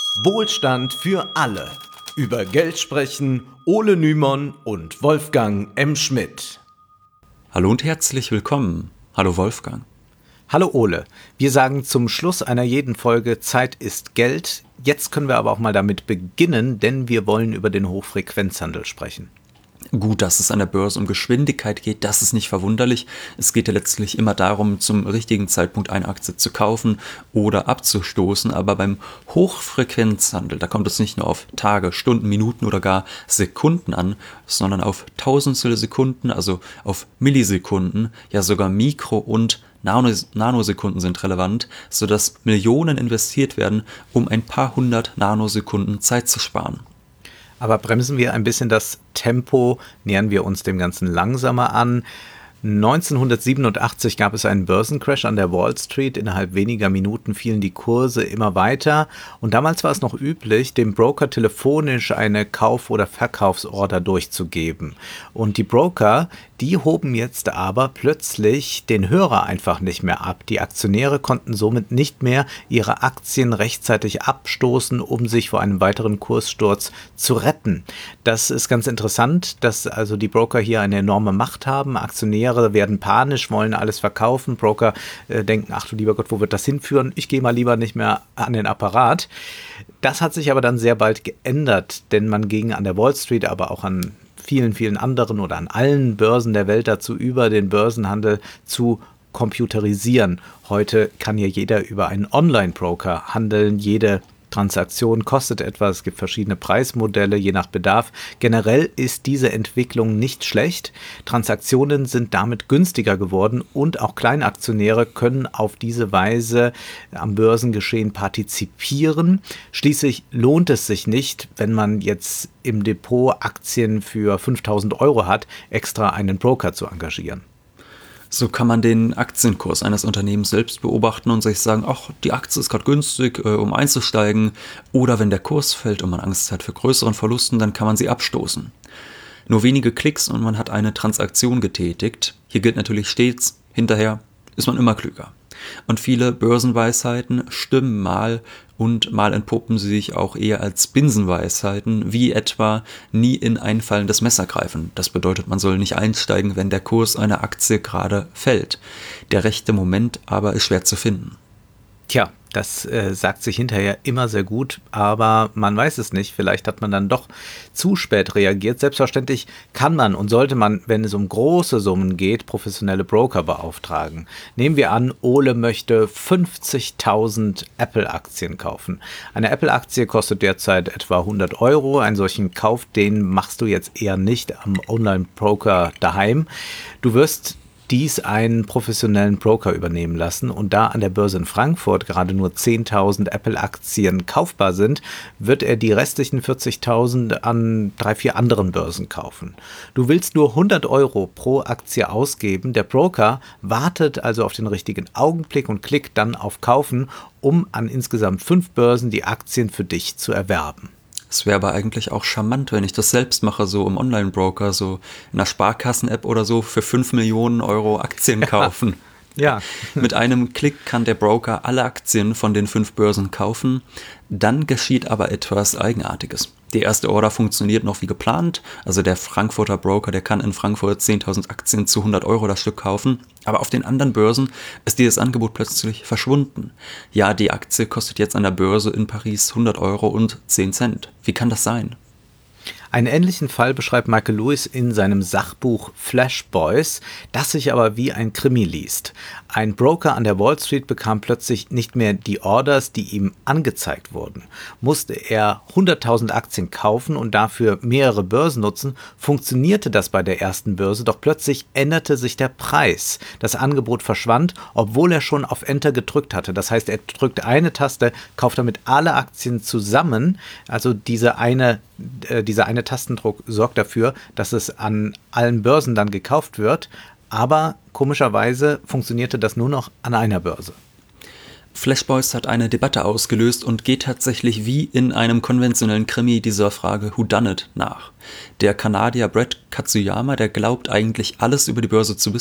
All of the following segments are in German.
Wohlstand für alle. Über Geld sprechen Ole Nymon und Wolfgang M. Schmidt. Hallo und herzlich willkommen. Hallo Wolfgang. Hallo Ole. Wir sagen zum Schluss einer jeden Folge, Zeit ist Geld. Jetzt können wir aber auch mal damit beginnen, denn wir wollen über den Hochfrequenzhandel sprechen. Gut, dass es an der Börse um Geschwindigkeit geht, das ist nicht verwunderlich. Es geht ja letztlich immer darum, zum richtigen Zeitpunkt eine Aktie zu kaufen oder abzustoßen. Aber beim Hochfrequenzhandel, da kommt es nicht nur auf Tage, Stunden, Minuten oder gar Sekunden an, sondern auf Tausendstel Sekunden, also auf Millisekunden, ja sogar Mikro- und Nanosekunden sind relevant, sodass Millionen investiert werden, um ein paar hundert Nanosekunden Zeit zu sparen. Aber bremsen wir ein bisschen das Tempo, nähern wir uns dem Ganzen langsamer an. 1987 gab es einen Börsencrash an der Wall Street. Innerhalb weniger Minuten fielen die Kurse immer weiter. Und damals war es noch üblich, dem Broker telefonisch eine Kauf- oder Verkaufsorder durchzugeben. Und die Broker, die hoben jetzt aber plötzlich den Hörer einfach nicht mehr ab. Die Aktionäre konnten somit nicht mehr ihre Aktien rechtzeitig abstoßen, um sich vor einem weiteren Kurssturz zu retten. Das ist ganz interessant, dass also die Broker hier eine enorme Macht haben. Aktionäre werden panisch, wollen alles verkaufen. Broker denken, ach du lieber Gott, wo wird das hinführen? Ich gehe mal lieber nicht mehr an den Apparat. Das hat sich aber dann sehr bald geändert, denn man ging an der Wall Street, aber auch an vielen, vielen anderen oder an allen Börsen der Welt dazu über, den Börsenhandel zu computerisieren. Heute kann ja jeder über einen Online-Broker handeln. Jede Transaktion kostet etwas, es gibt verschiedene Preismodelle, je nach Bedarf. Generell ist diese Entwicklung nicht schlecht. Transaktionen sind damit günstiger geworden und auch Kleinaktionäre können auf diese Weise am Börsengeschehen partizipieren. Schließlich lohnt es sich nicht, wenn man jetzt im Depot Aktien für 5.000 € hat, extra einen Broker zu engagieren. So kann man den Aktienkurs eines Unternehmens selbst beobachten und sich sagen, ach, die Aktie ist gerade günstig, um einzusteigen. Oder wenn der Kurs fällt und man Angst hat vor größeren Verlusten, dann kann man sie abstoßen. Nur wenige Klicks und man hat eine Transaktion getätigt. Hier gilt natürlich stets, hinterher ist man immer klüger. Und viele Börsenweisheiten stimmen mal und mal entpuppen sie sich auch eher als Binsenweisheiten, wie etwa nie in ein fallendes Messer greifen. Das bedeutet, man soll nicht einsteigen, wenn der Kurs einer Aktie gerade fällt. Der rechte Moment aber ist schwer zu finden. Tja, das sagt sich hinterher immer sehr gut, aber man weiß es nicht. Vielleicht hat man dann doch zu spät reagiert. Selbstverständlich kann man und sollte man, wenn es um große Summen geht, professionelle Broker beauftragen. Nehmen wir an, Ole möchte 50.000 Apple-Aktien kaufen. Eine Apple-Aktie kostet derzeit etwa 100 €. Einen solchen Kauf, den machst du jetzt eher nicht am Online-Broker daheim. Du wirst dies einen professionellen Broker übernehmen lassen und da an der Börse in Frankfurt gerade nur 10.000 Apple-Aktien kaufbar sind, wird er die restlichen 40.000 an 3, 4 anderen Börsen kaufen. Du willst nur 100 € pro Aktie ausgeben, der Broker wartet also auf den richtigen Augenblick und klickt dann auf Kaufen, um an insgesamt 5 Börsen die Aktien für dich zu erwerben. Es wäre aber eigentlich auch charmant, wenn ich das selbst mache, so im Online-Broker, so in einer Sparkassen-App oder so für 5 Millionen € Aktien kaufen. Ja. Mit einem Klick kann der Broker alle Aktien von den 5 Börsen kaufen. Dann geschieht aber etwas Eigenartiges. Die erste Order funktioniert noch wie geplant. Also der Frankfurter Broker, der kann in Frankfurt 10.000 Aktien zu 100 € das Stück kaufen. Aber auf den anderen Börsen ist dieses Angebot plötzlich verschwunden. Ja, die Aktie kostet jetzt an der Börse in Paris 100 € und 10 Cent. Wie kann das sein? Einen ähnlichen Fall beschreibt Michael Lewis in seinem Sachbuch Flash Boys, das sich aber wie ein Krimi liest. Ein Broker an der Wall Street bekam plötzlich nicht mehr die Orders, die ihm angezeigt wurden. Musste er 100.000 Aktien kaufen und dafür mehrere Börsen nutzen, funktionierte das bei der ersten Börse, doch plötzlich änderte sich der Preis. Das Angebot verschwand, obwohl er schon auf Enter gedrückt hatte. Das heißt, er drückt eine Taste, kauft damit alle Aktien zusammen, also dieser eine Tastendruck sorgt dafür, dass es an allen Börsen dann gekauft wird, aber komischerweise funktionierte das nur noch an einer Börse. Flash Boys hat eine Debatte ausgelöst und geht tatsächlich wie in einem konventionellen Krimi dieser Frage Whodunit nach. Der Kanadier Brett Katsuyama, der glaubt eigentlich alles über die Börse zu wissen,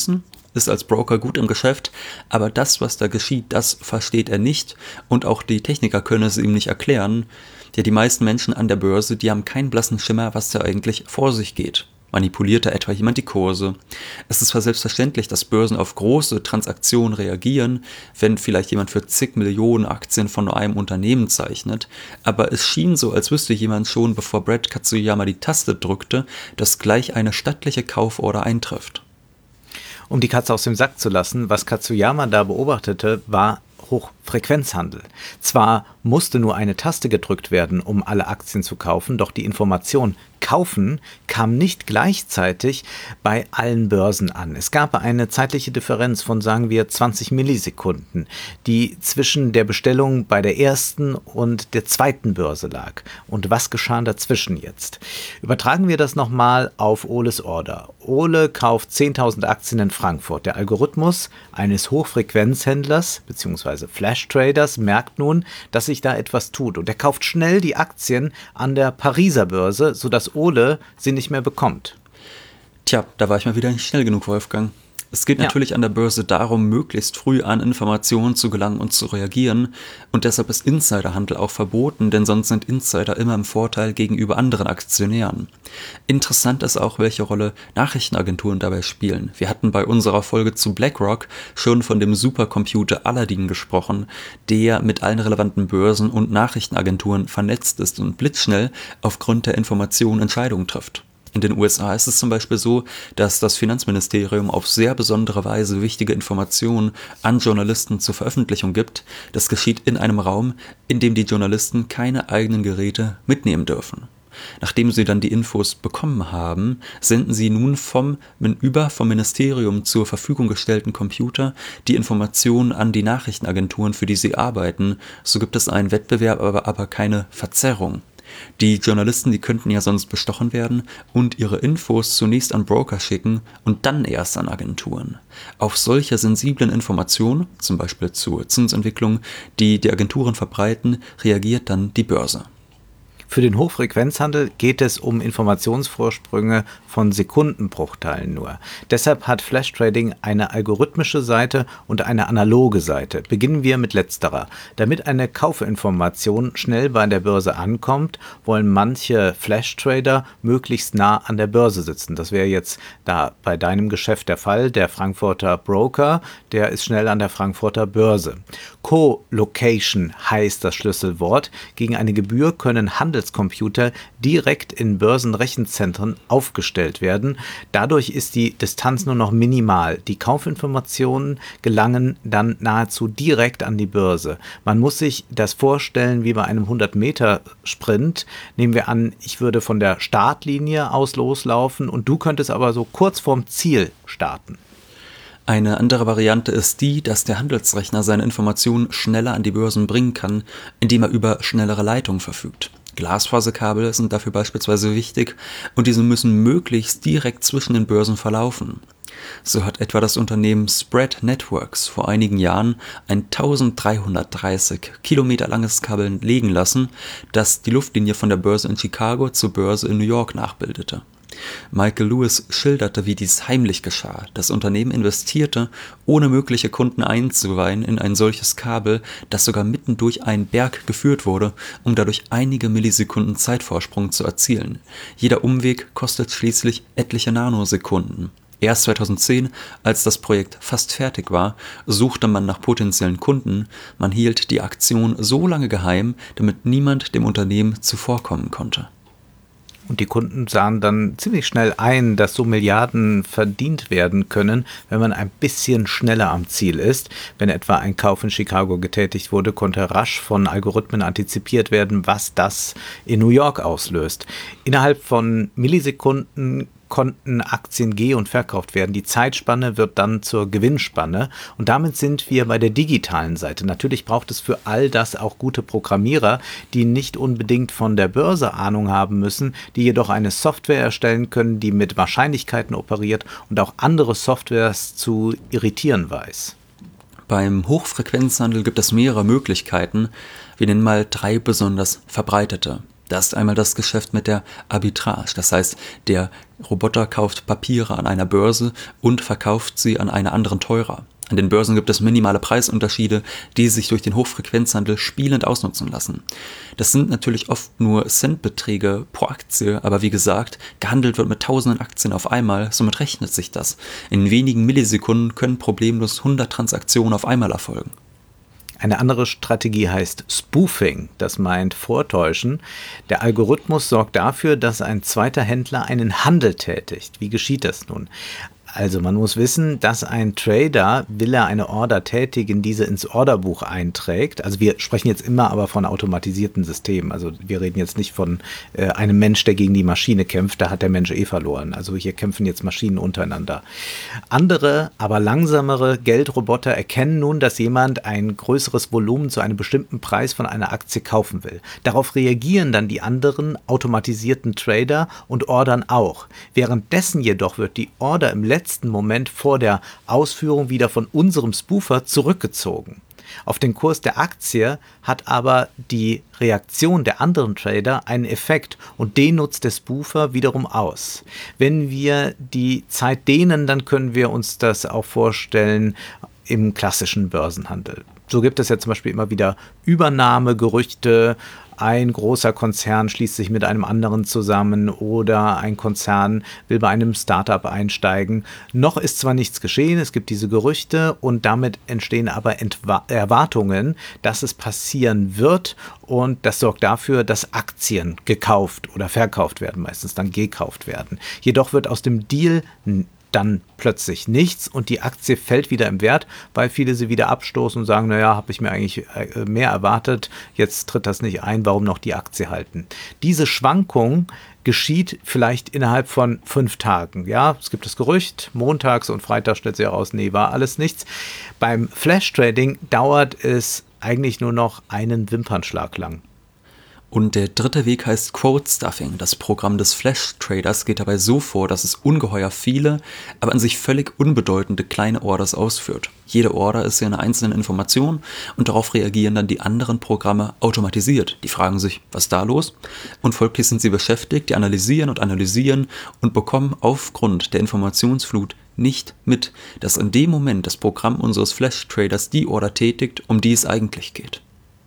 ist als Broker gut im Geschäft, aber das, was da geschieht, das versteht er nicht und auch die Techniker können es ihm nicht erklären. Ja, die meisten Menschen an der Börse, die haben keinen blassen Schimmer, was da eigentlich vor sich geht. Manipuliert da etwa jemand die Kurse? Es ist zwar selbstverständlich, dass Börsen auf große Transaktionen reagieren, wenn vielleicht jemand für zig Millionen Aktien von nur einem Unternehmen zeichnet, aber es schien so, als wüsste jemand schon, bevor Brad Katsuyama die Taste drückte, dass gleich eine stattliche Kauforder eintrifft. Um die Katze aus dem Sack zu lassen, was Katsuyama da beobachtete, war Hochfrequenzhandel. Zwar musste nur eine Taste gedrückt werden, um alle Aktien zu kaufen, doch die Information kaufen kam nicht gleichzeitig bei allen Börsen an. Es gab eine zeitliche Differenz von, sagen wir, 20 Millisekunden, die zwischen der Bestellung bei der ersten und der zweiten Börse lag. Und was geschah dazwischen jetzt? Übertragen wir das nochmal auf Oles Order. Ole kauft 10.000 Aktien in Frankfurt. Der Algorithmus eines Hochfrequenzhändlers bzw. Flash-Traders merkt nun, dass sich da etwas tut. Und er kauft schnell die Aktien an der Pariser Börse, sodass Ole sie nicht mehr bekommt. Tja, da war ich mal wieder nicht schnell genug, Wolfgang. Es geht natürlich an der Börse darum, möglichst früh an Informationen zu gelangen und zu reagieren. Und deshalb ist Insiderhandel auch verboten, denn sonst sind Insider immer im Vorteil gegenüber anderen Aktionären. Interessant ist auch, welche Rolle Nachrichtenagenturen dabei spielen. Wir hatten bei unserer Folge zu BlackRock schon von dem Supercomputer Aladdin gesprochen, der mit allen relevanten Börsen und Nachrichtenagenturen vernetzt ist und blitzschnell aufgrund der Informationen Entscheidungen trifft. In den USA ist es zum Beispiel so, dass das Finanzministerium auf sehr besondere Weise wichtige Informationen an Journalisten zur Veröffentlichung gibt. Das geschieht in einem Raum, in dem die Journalisten keine eigenen Geräte mitnehmen dürfen. Nachdem sie dann die Infos bekommen haben, senden sie nun vom Ministerium zur Verfügung gestellten Computer die Informationen an die Nachrichtenagenturen, für die sie arbeiten. So gibt es einen Wettbewerb, aber keine Verzerrung. Die Journalisten, die könnten ja sonst bestochen werden und ihre Infos zunächst an Broker schicken und dann erst an Agenturen. Auf solche sensiblen Informationen, zum Beispiel zur Zinsentwicklung, die die Agenturen verbreiten, reagiert dann die Börse. Für den Hochfrequenzhandel geht es um Informationsvorsprünge von Sekundenbruchteilen nur. Deshalb hat Flash Trading eine algorithmische Seite und eine analoge Seite. Beginnen wir mit letzterer. Damit eine Kaufinformation schnell bei der Börse ankommt, wollen manche Flash Trader möglichst nah an der Börse sitzen. Das wäre jetzt da bei deinem Geschäft der Fall. Der Frankfurter Broker, der ist schnell an der Frankfurter Börse. Co-Location heißt das Schlüsselwort. Gegen eine Gebühr können Handelscomputer direkt in Börsenrechenzentren aufgestellt werden. Dadurch ist die Distanz nur noch minimal. Die Kaufinformationen gelangen dann nahezu direkt an die Börse. Man muss sich das vorstellen wie bei einem 100-Meter-Sprint. Nehmen wir an, ich würde von der Startlinie aus loslaufen und du könntest aber so kurz vorm Ziel starten. Eine andere Variante ist die, dass der Handelsrechner seine Informationen schneller an die Börsen bringen kann, indem er über schnellere Leitungen verfügt. Glasfaserkabel sind dafür beispielsweise wichtig und diese müssen möglichst direkt zwischen den Börsen verlaufen. So hat etwa das Unternehmen Spread Networks vor einigen Jahren ein 1330 Kilometer langes Kabel legen lassen, das die Luftlinie von der Börse in Chicago zur Börse in New York nachbildete. Michael Lewis schilderte, wie dies heimlich geschah. Das Unternehmen investierte, ohne mögliche Kunden einzuweihen, in ein solches Kabel, das sogar mitten durch einen Berg geführt wurde, um dadurch einige Millisekunden Zeitvorsprung zu erzielen. Jeder Umweg kostet schließlich etliche Nanosekunden. Erst 2010, als das Projekt fast fertig war, suchte man nach potenziellen Kunden. Man hielt die Aktion so lange geheim, damit niemand dem Unternehmen zuvorkommen konnte. Und die Kunden sahen dann ziemlich schnell ein, dass so Milliarden verdient werden können, wenn man ein bisschen schneller am Ziel ist. Wenn etwa ein Kauf in Chicago getätigt wurde, konnte rasch von Algorithmen antizipiert werden, was das in New York auslöst. Innerhalb von Millisekunden konnten Aktien geh- und verkauft werden. Die Zeitspanne wird dann zur Gewinnspanne und damit sind wir bei der digitalen Seite. Natürlich braucht es für all das auch gute Programmierer, die nicht unbedingt von der Börse Ahnung haben müssen, die jedoch eine Software erstellen können, die mit Wahrscheinlichkeiten operiert und auch andere Softwares zu irritieren weiß. Beim Hochfrequenzhandel gibt es mehrere Möglichkeiten. Wir nennen mal 3 besonders verbreitete. Da ist einmal das Geschäft mit der Arbitrage. Das heißt, der Roboter kauft Papiere an einer Börse und verkauft sie an einer anderen teurer. An den Börsen gibt es minimale Preisunterschiede, die sich durch den Hochfrequenzhandel spielend ausnutzen lassen. Das sind natürlich oft nur Centbeträge pro Aktie, aber wie gesagt, gehandelt wird mit tausenden Aktien auf einmal, somit rechnet sich das. In wenigen Millisekunden können problemlos 100 Transaktionen auf einmal erfolgen. Eine andere Strategie heißt Spoofing, das meint Vortäuschen. Der Algorithmus sorgt dafür, dass ein zweiter Händler einen Handel tätigt. Wie geschieht das nun? Also man muss wissen, dass ein Trader, will er eine Order tätigen, diese ins Orderbuch einträgt. Also wir sprechen jetzt immer aber von automatisierten Systemen. Also wir reden jetzt nicht von einem Mensch, der gegen die Maschine kämpft. Da hat der Mensch verloren. Also hier kämpfen jetzt Maschinen untereinander. Andere, aber langsamere Geldroboter erkennen nun, dass jemand ein größeres Volumen zu einem bestimmten Preis von einer Aktie kaufen will. Darauf reagieren dann die anderen automatisierten Trader und ordern auch. Währenddessen jedoch wird die Order im letzten Moment vor der Ausführung wieder von unserem Spoofer zurückgezogen. Auf den Kurs der Aktie hat aber die Reaktion der anderen Trader einen Effekt und den nutzt der Spoofer wiederum aus. Wenn wir die Zeit dehnen, dann können wir uns das auch vorstellen im klassischen Börsenhandel. So gibt es ja zum Beispiel immer wieder Übernahmegerüchte. Ein großer Konzern schließt sich mit einem anderen zusammen oder ein Konzern will bei einem Startup einsteigen. Noch ist zwar nichts geschehen, es gibt diese Gerüchte und damit entstehen aber Erwartungen, dass es passieren wird und das sorgt dafür, dass Aktien gekauft oder verkauft werden, meistens dann gekauft werden. Jedoch wird aus dem Deal dann plötzlich nichts und die Aktie fällt wieder im Wert, weil viele sie wieder abstoßen und sagen, naja, habe ich mir eigentlich mehr erwartet, jetzt tritt das nicht ein, warum noch die Aktie halten? Diese Schwankung geschieht vielleicht innerhalb von 5 Tagen. Ja, es gibt das Gerücht, montags und freitags stellt sich heraus, nee, war alles nichts. Beim Flash-Trading dauert es eigentlich nur noch einen Wimpernschlag lang. Und der dritte Weg heißt Quote Stuffing. Das Programm des Flash-Traders geht dabei so vor, dass es ungeheuer viele, aber an sich völlig unbedeutende kleine Orders ausführt. Jede Order ist ja eine einzelne Information und darauf reagieren dann die anderen Programme automatisiert. Die fragen sich, was ist da los? Und folglich sind sie beschäftigt, die analysieren und bekommen aufgrund der Informationsflut nicht mit, dass in dem Moment das Programm unseres Flash-Traders die Order tätigt, um die es eigentlich geht.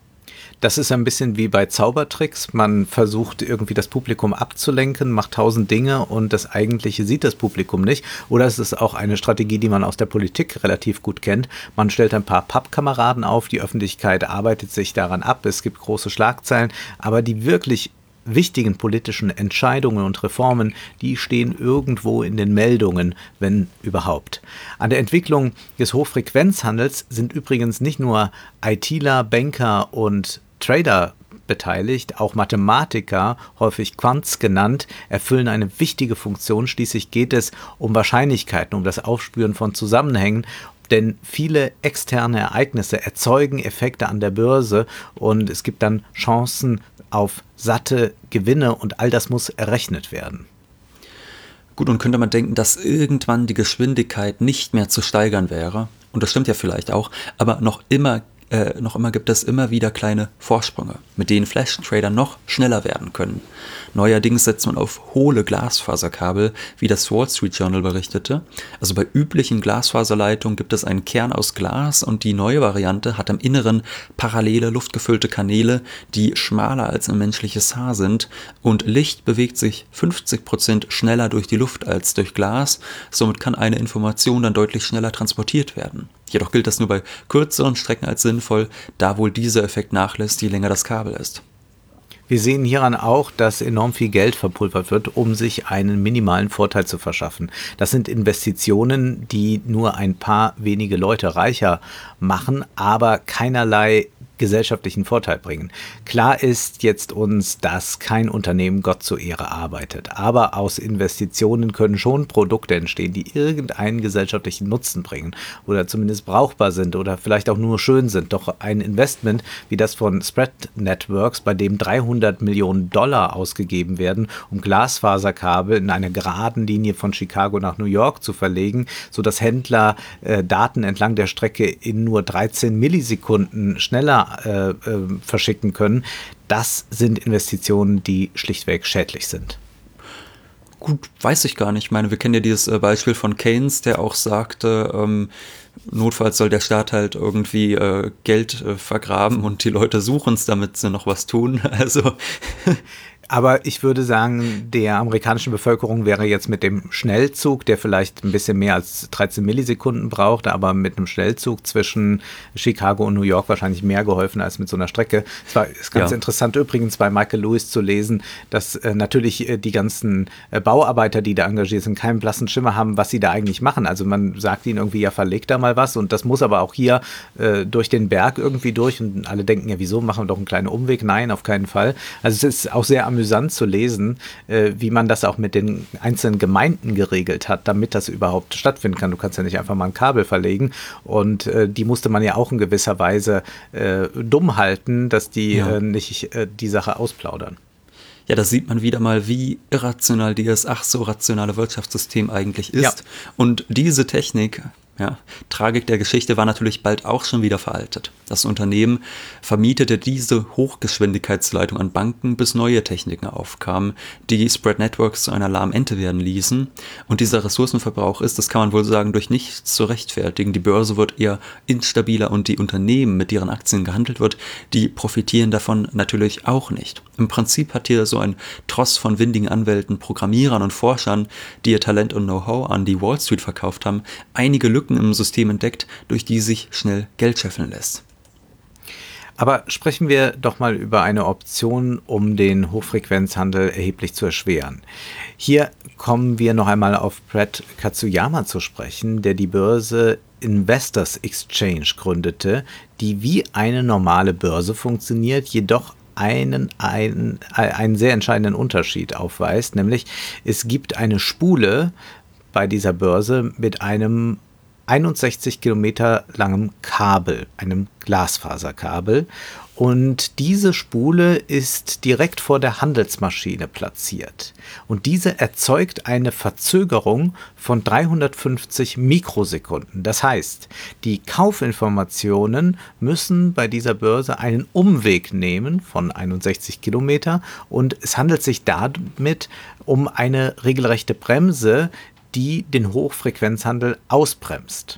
Das ist ein bisschen wie bei Zaubertricks. Man versucht irgendwie das Publikum abzulenken, macht 1000 Dinge und das Eigentliche sieht das Publikum nicht. Oder es ist auch eine Strategie, die man aus der Politik relativ gut kennt. Man stellt ein paar Pappkameraden auf, die Öffentlichkeit arbeitet sich daran ab, es gibt große Schlagzeilen, aber die wirklich wichtigen politischen Entscheidungen und Reformen, die stehen irgendwo in den Meldungen, wenn überhaupt. An der Entwicklung des Hochfrequenzhandels sind übrigens nicht nur ITler, Banker und Trader beteiligt, auch Mathematiker, häufig Quants genannt, erfüllen eine wichtige Funktion. Schließlich geht es um Wahrscheinlichkeiten, um das Aufspüren von Zusammenhängen, denn viele externe Ereignisse erzeugen Effekte an der Börse und es gibt dann Chancen auf satte Gewinne und all das muss errechnet werden. Gut, und könnte man denken, dass irgendwann die Geschwindigkeit nicht mehr zu steigern wäre, und das stimmt ja vielleicht auch, aber noch immer gibt es immer wieder kleine Vorsprünge, mit denen Flash-Trader noch schneller werden können. Neuerdings setzt man auf hohle Glasfaserkabel, wie das Wall Street Journal berichtete. Also bei üblichen Glasfaserleitungen gibt es einen Kern aus Glas und die neue Variante hat am Inneren parallele luftgefüllte Kanäle, die schmaler als ein menschliches Haar sind und Licht bewegt sich 50% schneller durch die Luft als durch Glas. Somit kann eine Information dann deutlich schneller transportiert werden. Jedoch gilt das nur bei kürzeren Strecken als sinnvoll, da wohl dieser Effekt nachlässt, je länger das Kabel ist. Wir sehen hieran auch, dass enorm viel Geld verpulvert wird, um sich einen minimalen Vorteil zu verschaffen. Das sind Investitionen, die nur ein paar wenige Leute reicher machen, aber keinerlei gesellschaftlichen Vorteil bringen. Klar ist jetzt uns, dass kein Unternehmen Gott zur Ehre arbeitet, aber aus Investitionen können schon Produkte entstehen, die irgendeinen gesellschaftlichen Nutzen bringen oder zumindest brauchbar sind oder vielleicht auch nur schön sind. Doch ein Investment wie das von Spread Networks, bei dem $300 Millionen ausgegeben werden, um Glasfaserkabel in einer geraden Linie von Chicago nach New York zu verlegen, sodass Händler Daten entlang der Strecke in nur 13 Millisekunden schneller verschicken können. Das sind Investitionen, die schlichtweg schädlich sind. Gut, weiß ich gar nicht. Ich meine, wir kennen ja dieses Beispiel von Keynes, der auch sagte, notfalls soll der Staat halt irgendwie Geld vergraben und die Leute suchen es, damit sie noch was tun. Also Aber ich würde sagen, der amerikanischen Bevölkerung wäre jetzt mit dem Schnellzug, der vielleicht ein bisschen mehr als 13 Millisekunden braucht, aber mit einem Schnellzug zwischen Chicago und New York wahrscheinlich mehr geholfen als mit so einer Strecke. Ist ganz interessant übrigens bei Michael Lewis zu lesen, dass natürlich die ganzen Bauarbeiter, die da engagiert sind, keinen blassen Schimmer haben, was sie da eigentlich machen. Also man sagt ihnen irgendwie, ja, verleg da mal was und das muss aber auch hier durch den Berg irgendwie durch und alle denken, ja, wieso, machen wir doch einen kleinen Umweg? Nein, auf keinen Fall. Also es ist auch sehr amüsant zu lesen, wie man das auch mit den einzelnen Gemeinden geregelt hat, damit das überhaupt stattfinden kann. Du kannst ja nicht einfach mal ein Kabel verlegen und die musste man ja auch in gewisser Weise dumm halten, dass die nicht die Sache ausplaudern. Ja, da sieht man wieder mal, wie irrational dieses ach so rationale Wirtschaftssystem eigentlich ist. Ja. Und diese Technik, Tragik der Geschichte, war natürlich bald auch schon wieder veraltet. Das Unternehmen vermietete diese Hochgeschwindigkeitsleitung an Banken, bis neue Techniken aufkamen, die Spread Networks zu einer lahmen Ente werden ließen. Und dieser Ressourcenverbrauch ist, das kann man wohl sagen, durch nichts zu rechtfertigen. Die Börse wird eher instabiler und die Unternehmen, mit deren Aktien gehandelt wird, die profitieren davon natürlich auch nicht. Im Prinzip hat hier so ein Tross von windigen Anwälten, Programmierern und Forschern, die ihr Talent und Know-how an die Wall Street verkauft haben, einige Lücken im System entdeckt, durch die sich schnell Geld scheffeln lässt. Aber sprechen wir doch mal über eine Option, um den Hochfrequenzhandel erheblich zu erschweren. Hier kommen wir noch einmal auf Brett Katsuyama zu sprechen, der die Börse Investors Exchange gründete, die wie eine normale Börse funktioniert, jedoch einen sehr entscheidenden Unterschied aufweist, nämlich es gibt eine Spule bei dieser Börse mit einem 61 Kilometer langem Kabel, einem Glasfaserkabel. Und diese Spule ist direkt vor der Handelsmaschine platziert. Und diese erzeugt eine Verzögerung von 350 Mikrosekunden. Das heißt, die Kaufinformationen müssen bei dieser Börse einen Umweg nehmen von 61 Kilometer. Und es handelt sich damit um eine regelrechte Bremse, die den Hochfrequenzhandel ausbremst.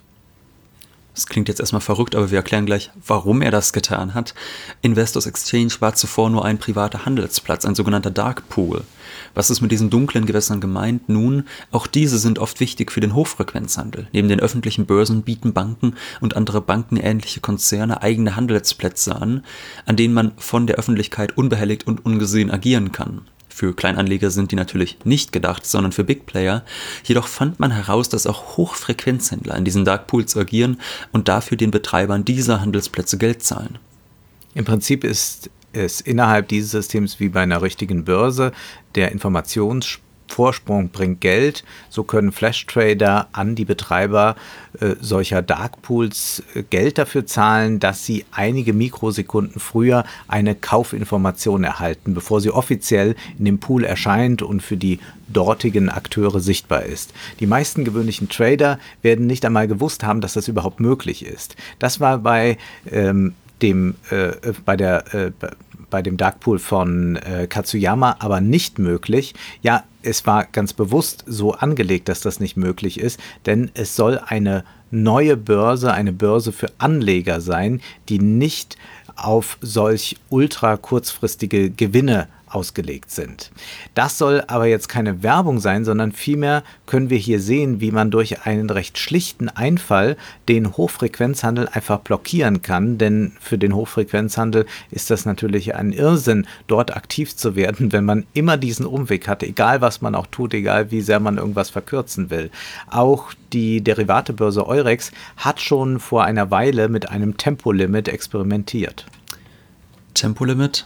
Das klingt jetzt erstmal verrückt, aber wir erklären gleich, warum er das getan hat. Investors Exchange war zuvor nur ein privater Handelsplatz, ein sogenannter Dark Pool. Was ist mit diesen dunklen Gewässern gemeint? Nun, auch diese sind oft wichtig für den Hochfrequenzhandel. Neben den öffentlichen Börsen bieten Banken und andere bankenähnliche Konzerne eigene Handelsplätze an denen man von der Öffentlichkeit unbehelligt und ungesehen agieren kann. Für Kleinanleger sind die natürlich nicht gedacht, sondern für Big Player. Jedoch fand man heraus, dass auch Hochfrequenzhändler in diesen Dark Pools agieren und dafür den Betreibern dieser Handelsplätze Geld zahlen. Im Prinzip ist es innerhalb dieses Systems wie bei einer richtigen Börse. Der Informationsvorsprung bringt Geld. So können Flash-Trader an die Betreiber solcher Dark Pools Geld dafür zahlen, dass sie einige Mikrosekunden früher eine Kaufinformation erhalten, bevor sie offiziell in dem Pool erscheint und für die dortigen Akteure sichtbar ist. Die meisten gewöhnlichen Trader werden nicht einmal gewusst haben, dass das überhaupt möglich ist. Das war bei dem Dark Pool von Katsuyama aber nicht möglich. Ja, es war ganz bewusst so angelegt, dass das nicht möglich ist, denn es soll eine neue Börse, eine Börse für Anleger sein, die nicht auf solch ultra kurzfristige Gewinne ausgelegt sind. Das soll aber jetzt keine Werbung sein, sondern vielmehr können wir hier sehen, wie man durch einen recht schlichten Einfall den Hochfrequenzhandel einfach blockieren kann, denn für den Hochfrequenzhandel ist das natürlich ein Irrsinn, dort aktiv zu werden, wenn man immer diesen Umweg hat, egal was man auch tut, egal wie sehr man irgendwas verkürzen will. Auch die Derivatebörse Eurex hat schon vor einer Weile mit einem Tempolimit experimentiert. Tempolimit?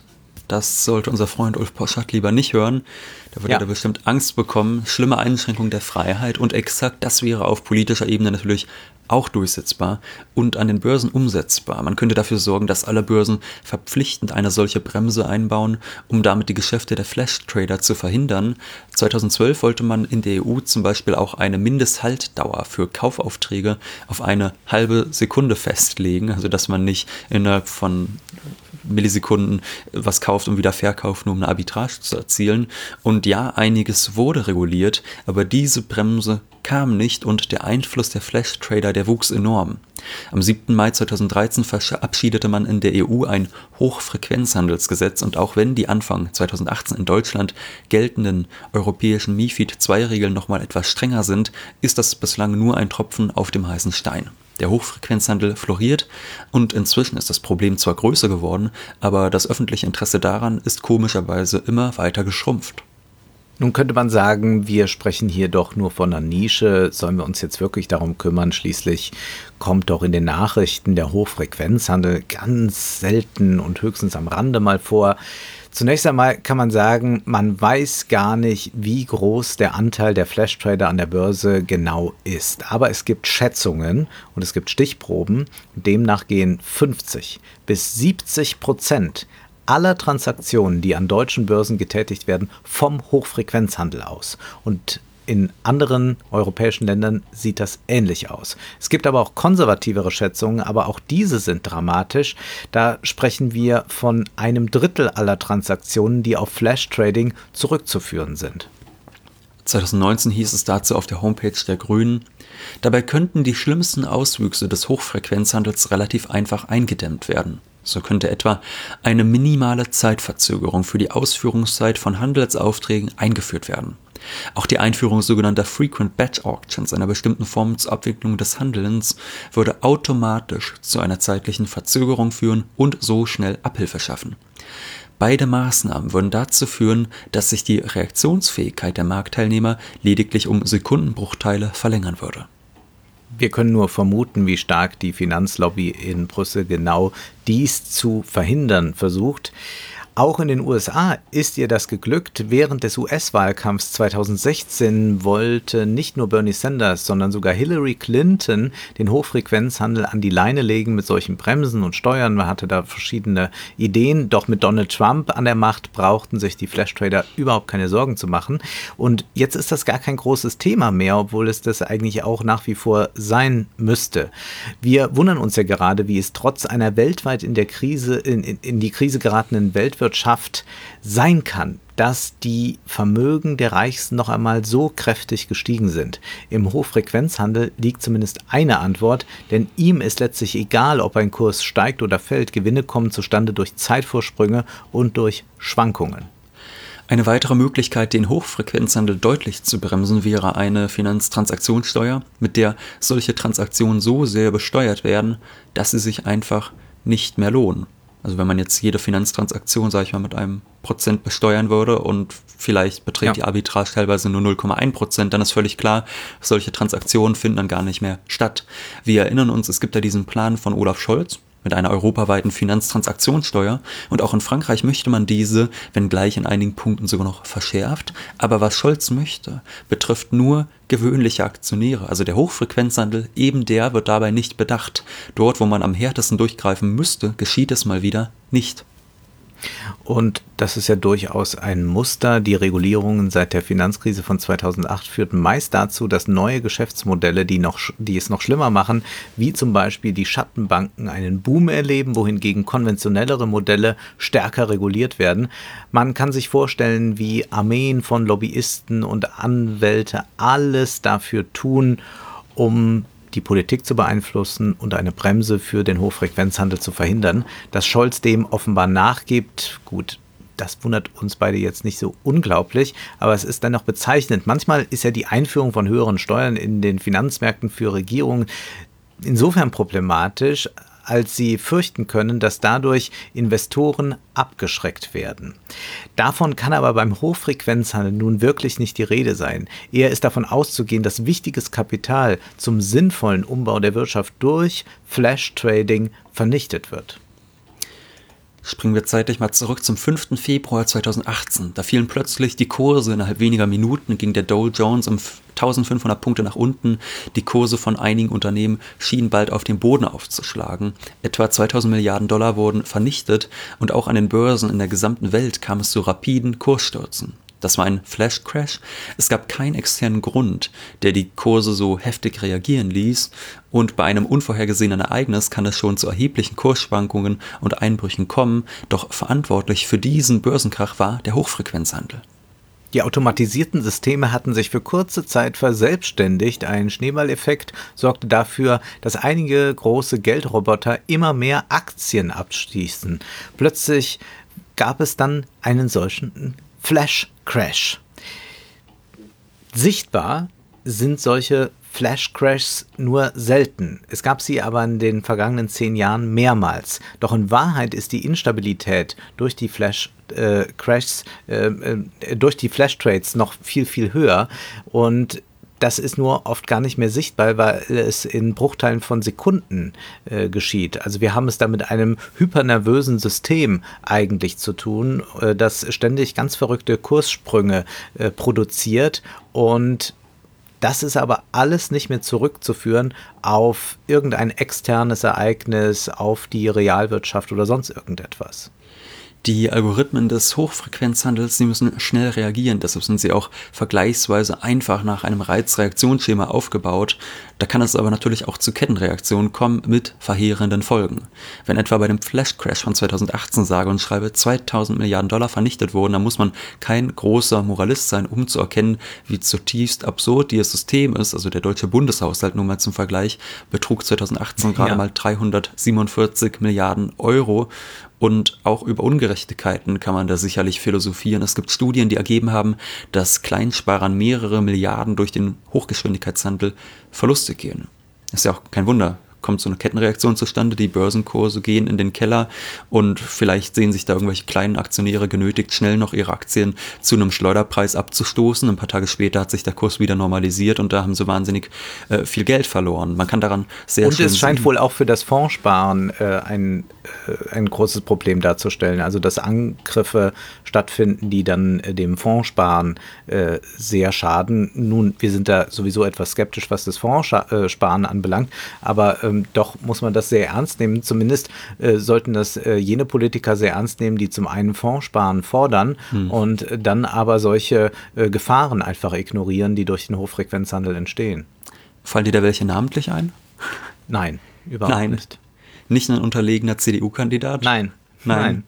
Das sollte unser Freund Ulf Poschardt lieber nicht hören. Da würde er bestimmt Angst bekommen. Schlimme Einschränkung der Freiheit und exakt das wäre auf politischer Ebene natürlich auch durchsetzbar und an den Börsen umsetzbar. Man könnte dafür sorgen, dass alle Börsen verpflichtend eine solche Bremse einbauen, um damit die Geschäfte der Flash-Trader zu verhindern. 2012 wollte man in der EU zum Beispiel auch eine Mindesthaltdauer für Kaufaufträge auf eine halbe Sekunde festlegen, also dass man nicht innerhalb von Millisekunden was kauft und wieder verkauft, nur um eine Arbitrage zu erzielen. Und ja, einiges wurde reguliert, aber diese Bremse kam nicht und der Einfluss der Flash-Trader, der wuchs enorm. Am 7. Mai 2013 verabschiedete man in der EU ein Hochfrequenzhandelsgesetz und auch wenn die Anfang 2018 in Deutschland geltenden europäischen MiFID-II-Regeln nochmal etwas strenger sind, ist das bislang nur ein Tropfen auf dem heißen Stein. Der Hochfrequenzhandel floriert und inzwischen ist das Problem zwar größer geworden, aber das öffentliche Interesse daran ist komischerweise immer weiter geschrumpft. Nun könnte man sagen, wir sprechen hier doch nur von einer Nische. Sollen wir uns jetzt wirklich darum kümmern? Schließlich kommt doch in den Nachrichten der Hochfrequenzhandel ganz selten und höchstens am Rande mal vor. Zunächst einmal kann man sagen, man weiß gar nicht, wie groß der Anteil der Flash-Trader an der Börse genau ist. Aber es gibt Schätzungen und es gibt Stichproben. Demnach gehen 50-70% aller Transaktionen, die an deutschen Börsen getätigt werden, vom Hochfrequenzhandel aus. Und in anderen europäischen Ländern sieht das ähnlich aus. Es gibt aber auch konservativere Schätzungen, aber auch diese sind dramatisch. Da sprechen wir von 1/3 aller Transaktionen, die auf Flash-Trading zurückzuführen sind. 2019 hieß es dazu auf der Homepage der Grünen, dabei könnten die schlimmsten Auswüchse des Hochfrequenzhandels relativ einfach eingedämmt werden. So könnte etwa eine minimale Zeitverzögerung für die Ausführungszeit von Handelsaufträgen eingeführt werden. Auch die Einführung sogenannter Frequent Batch Auctions, einer bestimmten Form zur Abwicklung des Handelns, würde automatisch zu einer zeitlichen Verzögerung führen und so schnell Abhilfe schaffen. Beide Maßnahmen würden dazu führen, dass sich die Reaktionsfähigkeit der Marktteilnehmer lediglich um Sekundenbruchteile verlängern würde. Wir können nur vermuten, wie stark die Finanzlobby in Brüssel genau dies zu verhindern versucht. Auch in den USA ist ihr das geglückt. Während des US-Wahlkampfs 2016 wollte nicht nur Bernie Sanders, sondern sogar Hillary Clinton den Hochfrequenzhandel an die Leine legen mit solchen Bremsen und Steuern. Man hatte da verschiedene Ideen. Doch mit Donald Trump an der Macht brauchten sich die Flash-Trader überhaupt keine Sorgen zu machen. Und jetzt ist das gar kein großes Thema mehr, obwohl es das eigentlich auch nach wie vor sein müsste. Wir wundern uns ja gerade, wie es trotz einer weltweit in der Krise, in die Krise geratenen Weltwirtschaft sein kann, dass die Vermögen der Reichsten noch einmal so kräftig gestiegen sind. Im Hochfrequenzhandel liegt zumindest eine Antwort, denn ihm ist letztlich egal, ob ein Kurs steigt oder fällt. Gewinne kommen zustande durch Zeitvorsprünge und durch Schwankungen. Eine weitere Möglichkeit, den Hochfrequenzhandel deutlich zu bremsen, wäre eine Finanztransaktionssteuer, mit der solche Transaktionen so sehr besteuert werden, dass sie sich einfach nicht mehr lohnen. Also wenn man jetzt jede Finanztransaktion, sage ich mal, mit einem Prozent besteuern würde und vielleicht beträgt die Arbitrage teilweise nur 0,1%, dann ist völlig klar, solche Transaktionen finden dann gar nicht mehr statt. Wir erinnern uns, es gibt ja diesen Plan von Olaf Scholz mit einer europaweiten Finanztransaktionssteuer und auch in Frankreich möchte man diese, wenngleich in einigen Punkten sogar noch verschärft. Aber was Scholz möchte, betrifft nur gewöhnliche Aktionäre. Also der Hochfrequenzhandel, eben der wird dabei nicht bedacht. Dort, wo man am härtesten durchgreifen müsste, geschieht es mal wieder nicht. Und das ist ja durchaus ein Muster. Die Regulierungen seit der Finanzkrise von 2008 führten meist dazu, dass neue Geschäftsmodelle, die es noch schlimmer machen, wie zum Beispiel die Schattenbanken, einen Boom erleben, wohingegen konventionellere Modelle stärker reguliert werden. Man kann sich vorstellen, wie Armeen von Lobbyisten und Anwälte alles dafür tun, um die Politik zu beeinflussen und eine Bremse für den Hochfrequenzhandel zu verhindern. Dass Scholz dem offenbar nachgibt, gut, das wundert uns beide jetzt nicht so unglaublich, aber es ist dennoch bezeichnend. Manchmal ist ja die Einführung von höheren Steuern in den Finanzmärkten für Regierungen insofern problematisch, als sie fürchten können, dass dadurch Investoren abgeschreckt werden. Davon kann aber beim Hochfrequenzhandel nun wirklich nicht die Rede sein. Eher ist davon auszugehen, dass wichtiges Kapital zum sinnvollen Umbau der Wirtschaft durch Flash-Trading vernichtet wird. Springen wir zeitlich mal zurück zum 5. Februar 2018. Da fielen plötzlich die Kurse innerhalb weniger Minuten, ging der Dow Jones um 1500 Punkte nach unten. Die Kurse von einigen Unternehmen schienen bald auf den Boden aufzuschlagen. Etwa 2000 Milliarden Dollar wurden vernichtet und auch an den Börsen in der gesamten Welt kam es zu rapiden Kursstürzen. Das war ein Flash-Crash. Es gab keinen externen Grund, der die Kurse so heftig reagieren ließ. Und bei einem unvorhergesehenen Ereignis kann es schon zu erheblichen Kursschwankungen und Einbrüchen kommen. Doch verantwortlich für diesen Börsenkrach war der Hochfrequenzhandel. Die automatisierten Systeme hatten sich für kurze Zeit verselbstständigt. Ein Schneeballeffekt sorgte dafür, dass einige große Geldroboter immer mehr Aktien abschließen. Plötzlich gab es dann einen solchen Flash-Crash. Sichtbar sind solche Flash-Crashs nur selten. Es gab sie aber in den vergangenen 10 Jahren mehrmals. Doch in Wahrheit ist die Instabilität durch die Flash-Crashs, durch die Flash-Trades noch viel, viel höher. Und das ist nur oft gar nicht mehr sichtbar, weil es in Bruchteilen von Sekunden geschieht. Also wir haben es da mit einem hypernervösen System eigentlich zu tun, das ständig ganz verrückte Kurssprünge produziert, und das ist aber alles nicht mehr zurückzuführen auf irgendein externes Ereignis, auf die Realwirtschaft oder sonst irgendetwas. Die Algorithmen des Hochfrequenzhandels, die müssen schnell reagieren, deshalb sind sie auch vergleichsweise einfach nach einem Reizreaktionsschema aufgebaut. Da kann es aber natürlich auch zu Kettenreaktionen kommen mit verheerenden Folgen. Wenn etwa bei dem Flash-Crash von 2018 sage und schreibe 2000 Milliarden Dollar vernichtet wurden, dann muss man kein großer Moralist sein, um zu erkennen, wie zutiefst absurd dieses System ist. Also der deutsche Bundeshaushalt, nur mal zum Vergleich, betrug 2018 gerade mal 347 Milliarden Euro. Und auch über Ungerechtigkeiten kann man da sicherlich philosophieren. Es gibt Studien, die ergeben haben, dass Kleinsparern mehrere Milliarden durch den Hochgeschwindigkeitshandel Verluste gehen. Ist ja auch kein Wunder. Kommt so eine Kettenreaktion zustande, die Börsenkurse gehen in den Keller und vielleicht sehen sich da irgendwelche kleinen Aktionäre genötigt, schnell noch ihre Aktien zu einem Schleuderpreis abzustoßen. Ein paar Tage später hat sich der Kurs wieder normalisiert und da haben sie wahnsinnig viel Geld verloren. Man kann daran sehr schön Und es scheint wohl auch für das Fondssparen ein großes Problem darzustellen. Also dass Angriffe stattfinden, die dann dem Fondssparen sehr schaden. Nun, wir sind da sowieso etwas skeptisch, was das Fondssparen anbelangt, aber doch muss man das sehr ernst nehmen. Zumindest sollten das jene Politiker sehr ernst nehmen, die zum einen Fondssparen fordern und dann aber solche Gefahren einfach ignorieren, die durch den Hochfrequenzhandel entstehen. Fallen dir da welche namentlich ein? Nein, überhaupt nicht. Nicht ein unterlegener CDU-Kandidat? Nein.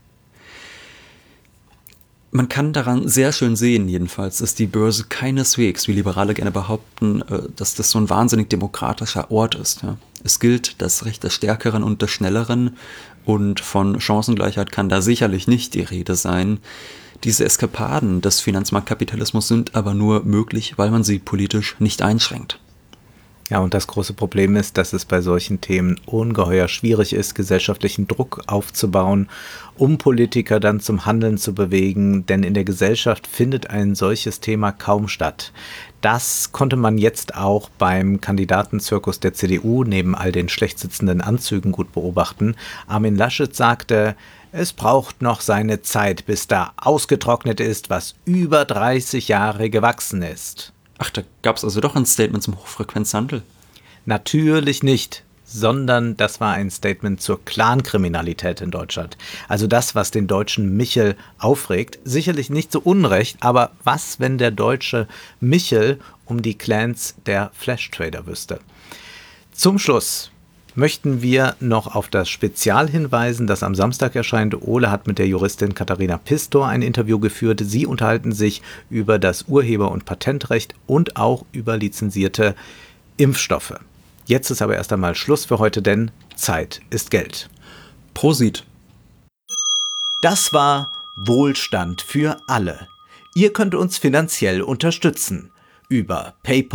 Man kann daran sehr schön sehen, jedenfalls, dass die Börse keineswegs, wie Liberale gerne behaupten, dass das so ein wahnsinnig demokratischer Ort ist. Ja. Es gilt das Recht des Stärkeren und des Schnelleren und von Chancengleichheit kann da sicherlich nicht die Rede sein. Diese Eskapaden des Finanzmarktkapitalismus sind aber nur möglich, weil man sie politisch nicht einschränkt. Ja, und das große Problem ist, dass es bei solchen Themen ungeheuer schwierig ist, gesellschaftlichen Druck aufzubauen, um Politiker dann zum Handeln zu bewegen, denn in der Gesellschaft findet ein solches Thema kaum statt. Das konnte man jetzt auch beim Kandidatenzirkus der CDU neben all den schlecht sitzenden Anzügen gut beobachten. Armin Laschet sagte: Es braucht noch seine Zeit, bis da ausgetrocknet ist, was über 30 Jahre gewachsen ist. Ach, da gab es also doch ein Statement zum Hochfrequenzhandel? Natürlich nicht, sondern das war ein Statement zur Clankriminalität in Deutschland. Also das, was den deutschen Michel aufregt. Sicherlich nicht zu Unrecht, aber was, wenn der deutsche Michel um die Clans der Flash-Trader wüsste? Zum Schluss möchten wir noch auf das Spezial hinweisen, das am Samstag erscheint. Ole hat mit der Juristin Katharina Pistor ein Interview geführt. Sie unterhalten sich über das Urheber- und Patentrecht und auch über lizenzierte Impfstoffe. Jetzt ist aber erst einmal Schluss für heute, denn Zeit ist Geld. Prosit! Das war Wohlstand für alle. Ihr könnt uns finanziell unterstützen über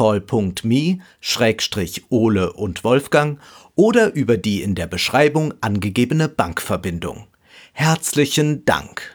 paypal.me/Ole und Wolfgang oder über die in der Beschreibung angegebene Bankverbindung. Herzlichen Dank!